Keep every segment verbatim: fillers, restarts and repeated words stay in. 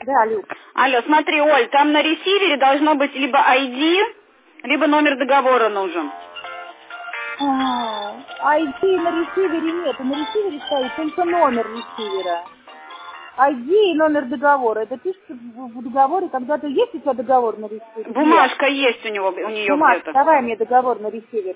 Да, Люк. Алло, смотри, Оль, там на ресивере должно быть либо ай ди, либо номер договора нужен. А, ай ди на ресивере нет, на ресивере стоит только номер ресивера. ай ди и номер договора. Это пишется в, в договоре, когда-то есть у тебя договор на ресивере? Бумажка есть у него, у нее Бумажка, где-то. давай мне договор на ресивер.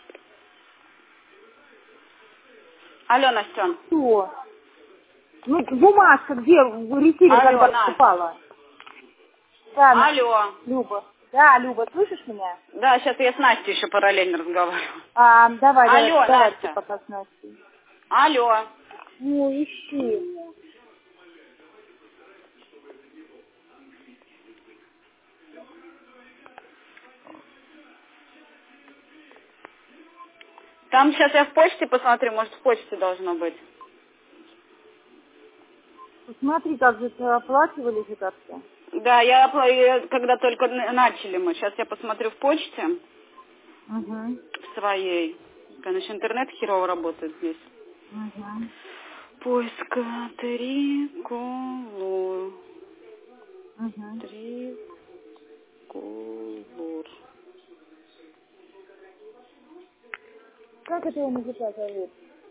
Алло, Настен. Что? Ну, бумажка где в ресивер, Алло, когда Настя. попала? Да, Алло. Люба. Да, Люба, слышишь меня? Да, сейчас я с Настей еще параллельно разговариваю. А, давай, Алло, давай, давай, Настя. пока с Настей. Алло. Ну, ищи. Там сейчас я в почте посмотрю, может в почте должно быть. Посмотри, как же оплачивали же как-то. Да, я, опла- я когда только н- начали мы. Сейчас я посмотрю в почте Угу. своей. Конечно, интернет херово работает здесь. Угу. Поиск триколор. Угу. Триколор. Как это его мужика зовут?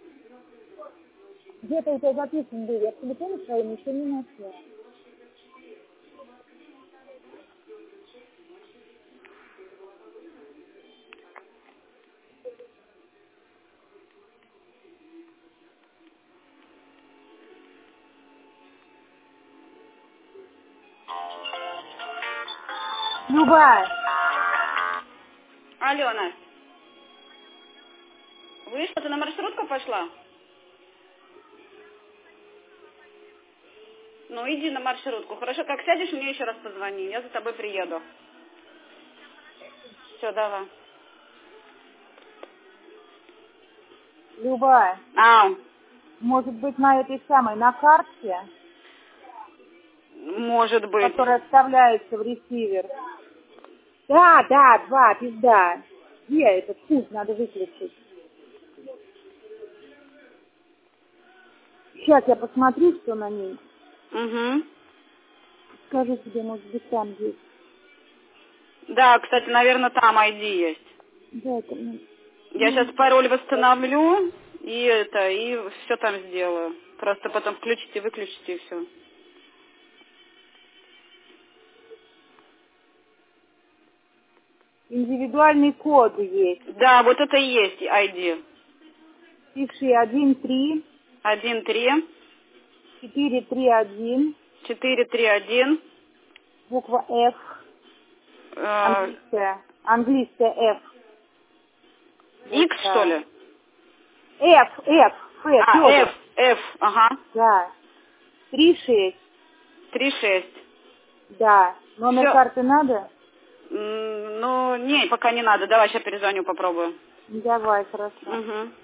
Где-то у тебя записан был, я в телефоне своем еще не нашла. Любая. Алло, Настя. Вы что, ты на маршрутку пошла? Ну, иди на маршрутку. Хорошо, как сядешь, мне еще раз позвони. Я за тобой приеду. Все, давай. Любая. А, Может быть, на этой самой, на карте, может быть. которая вставляется в ресивер. Да, да, два, пизда. Где этот пульт надо выключить? Сейчас я посмотрю, что на ней. Угу. Скажу тебе, может быть, там есть. Да, кстати, наверное, там ай ди есть. Да, это мне. Я сейчас пароль восстановлю и это, и все там сделаю. Просто потом включите, выключите и все. Индивидуальный код есть. Да, вот это и есть ай ди. Пиши один три Один три четыре три один, четыре три один. буква F, английская, английская F. X, Вот, что ли? F, F, F, А, Федор. F, F, ага. Да. Три шесть. Три шесть. Да. Номер Всё. карты надо? М, Ну, не, пока не надо. Давай, сейчас перезвоню, попробую. Давай, хорошо. Угу.